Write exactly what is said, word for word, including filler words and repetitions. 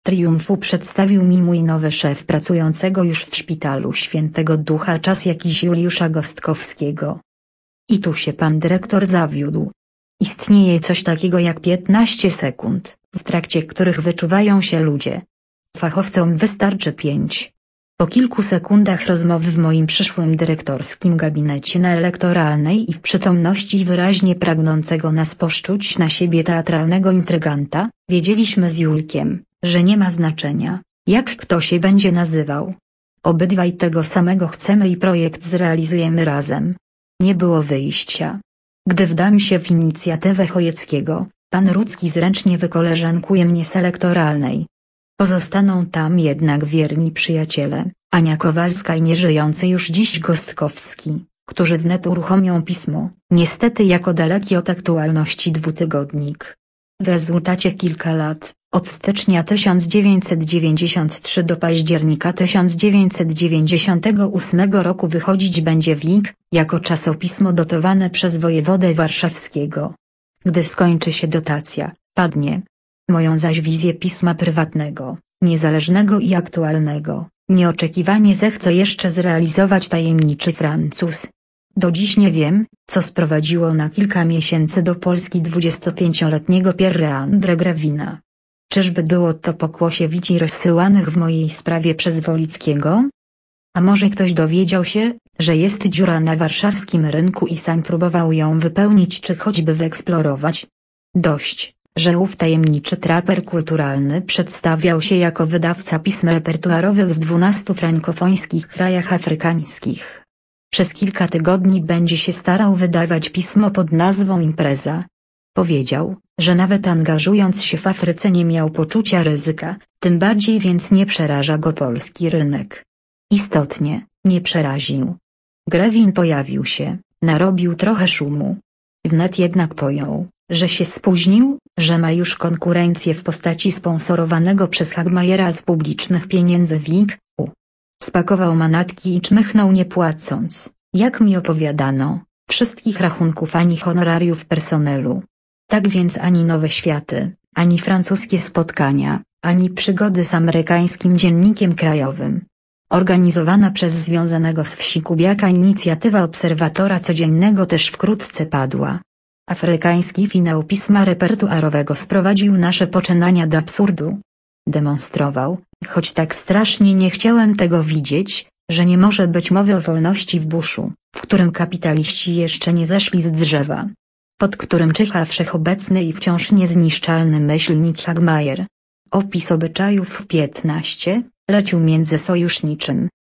triumfu przedstawił mi mój nowy szef pracującego już w szpitalu Świętego Ducha czas jakiś Juliusza Gostkowskiego. I tu się pan dyrektor zawiódł. Istnieje coś takiego jak piętnaście sekund, w trakcie których wyczuwają się ludzie. Fachowcom wystarczy pięć. Po kilku sekundach rozmowy w moim przyszłym dyrektorskim gabinecie na Elektoralnej i w przytomności wyraźnie pragnącego nas poszczuć na siebie teatralnego intryganta, wiedzieliśmy z Julkiem, że nie ma znaczenia, jak kto się będzie nazywał. Obydwaj tego samego chcemy i projekt zrealizujemy razem. Nie było wyjścia. Gdy wdam się w inicjatywę Chojeckiego, pan Rudzki zręcznie wykoleżankuje mnie z Elektoralnej. Pozostaną tam jednak wierni przyjaciele, Ania Kowalska i nieżyjący już dziś Gostkowski, którzy wnet uruchomią pismo, niestety jako daleki od aktualności dwutygodnik. W rezultacie kilka lat, od stycznia tysiąc dziewięćset dziewięćdziesiątego trzeciego do października tysiąc dziewięćset dziewięćdziesiątego ósmego roku wychodzić będzie W I K, jako czasopismo dotowane przez wojewodę warszawskiego. Gdy skończy się dotacja, padnie. Moją zaś wizję pisma prywatnego, niezależnego i aktualnego, nieoczekiwanie zechce jeszcze zrealizować tajemniczy Francuz. Do dziś nie wiem, co sprowadziło na kilka miesięcy do Polski dwudziestopięcioletniego Pierre André Gravina. Czyżby było to pokłosie wici rozsyłanych w mojej sprawie przez Wolickiego? A może ktoś dowiedział się, że jest dziura na warszawskim rynku i sam próbował ją wypełnić czy choćby wyeksplorować? Dość, że ów tajemniczy traper kulturalny przedstawiał się jako wydawca pism repertuarowych w dwunastu frankofońskich krajach afrykańskich. Przez kilka tygodni będzie się starał wydawać pismo pod nazwą Impreza. Powiedział, że nawet angażując się w Afryce nie miał poczucia ryzyka, tym bardziej więc nie przeraża go polski rynek. Istotnie, nie przeraził. Gravin pojawił się, narobił trochę szumu. Wnet jednak pojął, że się spóźnił, że ma już konkurencję w postaci sponsorowanego przez Hagmajera z publicznych pieniędzy W I K U. Spakował manatki i czmychnął nie płacąc, jak mi opowiadano, wszystkich rachunków ani honorariów personelu. Tak więc ani Nowe Światy, ani francuskie spotkania, ani przygody z amerykańskim dziennikiem krajowym. Organizowana przez związanego z wsi Kubiaka inicjatywa Obserwatora Codziennego też wkrótce padła. Afrykański finał pisma repertuarowego sprowadził nasze poczynania do absurdu. Demonstrował, choć tak strasznie nie chciałem tego widzieć, że nie może być mowy o wolności w buszu, w którym kapitaliści jeszcze nie zeszli z drzewa, pod którym czyha wszechobecny i wciąż niezniszczalny myślnik Hagmajer. Opis obyczajów w piętnaście lecił międzysojuszniczym,